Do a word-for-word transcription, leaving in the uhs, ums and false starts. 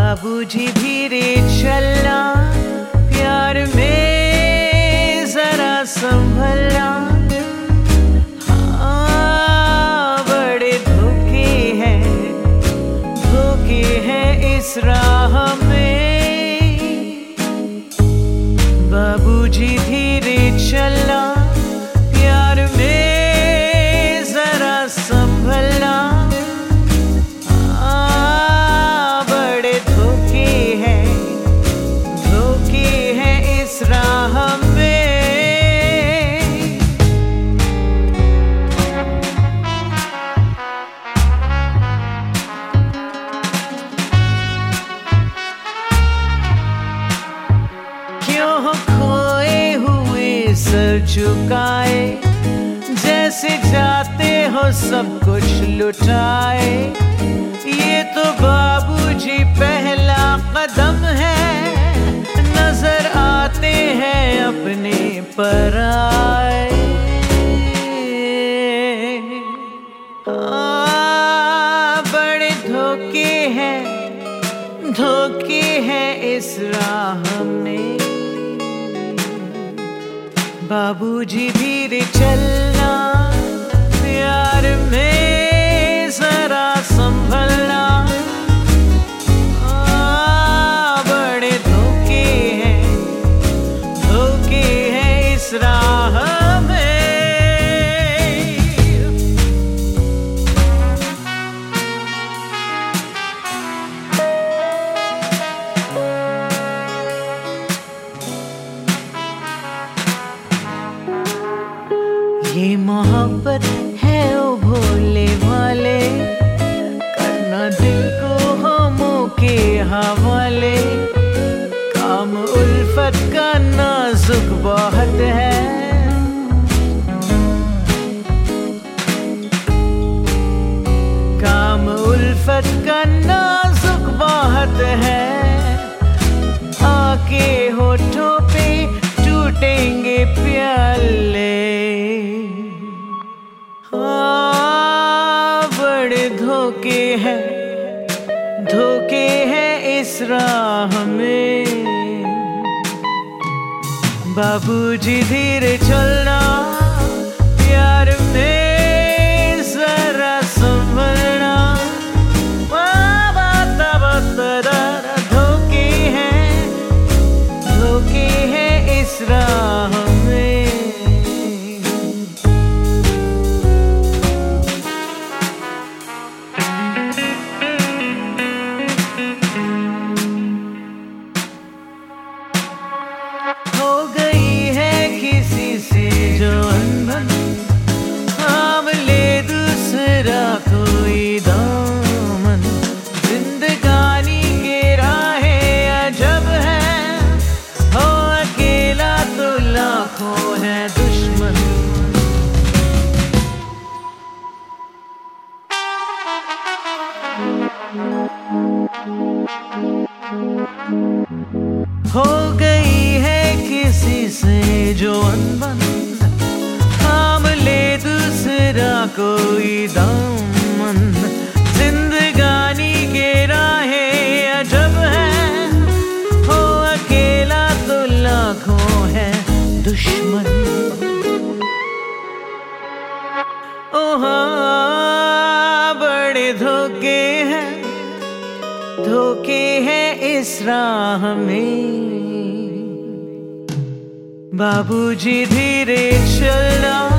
बाबूजी धीरे चलना, प्यार में जरा संभलना। हाँ, बड़े धोखे हैं, धोखे हैं इस राह में। बाबूजी धीरे चलना, प्यार में जरा संभलना। खोए हुए सर झुकाए, जैसे जाते हो सब कुछ लुटाए। ये तो बाबूजी पहला कदम है, नजर आते हैं अपने पराए। आ, बड़े धोखे हैं, धोखे हैं इस राह में। बाबूजी धीरे चलना, प्यार में जरा संभलना। आ, बड़े धोखे हैं, धोखे हैं इस राह में। ये मोहब्बत है ओ भोले भाले, करना दिल को हमों के हवाले। काम उल्फत का नाजुक बहुत है, काम उल्फत का नाजुक बहुत है। आके होठों पे टूटेंगे प्याले। हाँ, बड़े धोखे हैं, धोखे हैं इस राह में। बाबूजी धीरे चलना, प्यार में जरा संभलना। धोखे हैं, धोखे हैं इस राह में। हो गई है किसी से जो अनबन, थाम ले दूसरा कोई दामन। जिंदगानी के राहें अजब है, हो अकेला तो लाखों है दुश्मन। हो गई है किसी से जो अनबन, थाम ले दूसरा कोई दामन। जिंदगानी के राहें अजब है, हो अकेला तो लाखों है दुश्मन। ओ हाँ, बड़े धोखे हैं, धोखे हैं इस राह में। बाबूजी धीरे चलना,